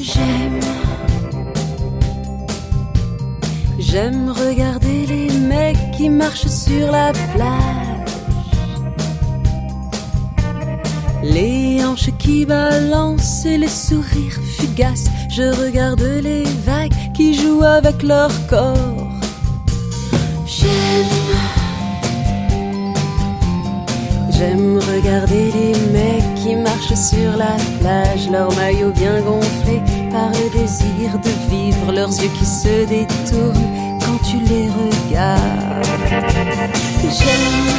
J'aime regarder les mecs qui marchent sur la plage, les hanches qui balancent et les sourires fugaces. Je regarde les vagues qui jouent avec leur corps. J'aime regarder les mecs qui marchent sur la plage, leurs maillots bien gonflés par le désir de vivre, leurs yeux qui se détournent quand tu les regardes. J'aime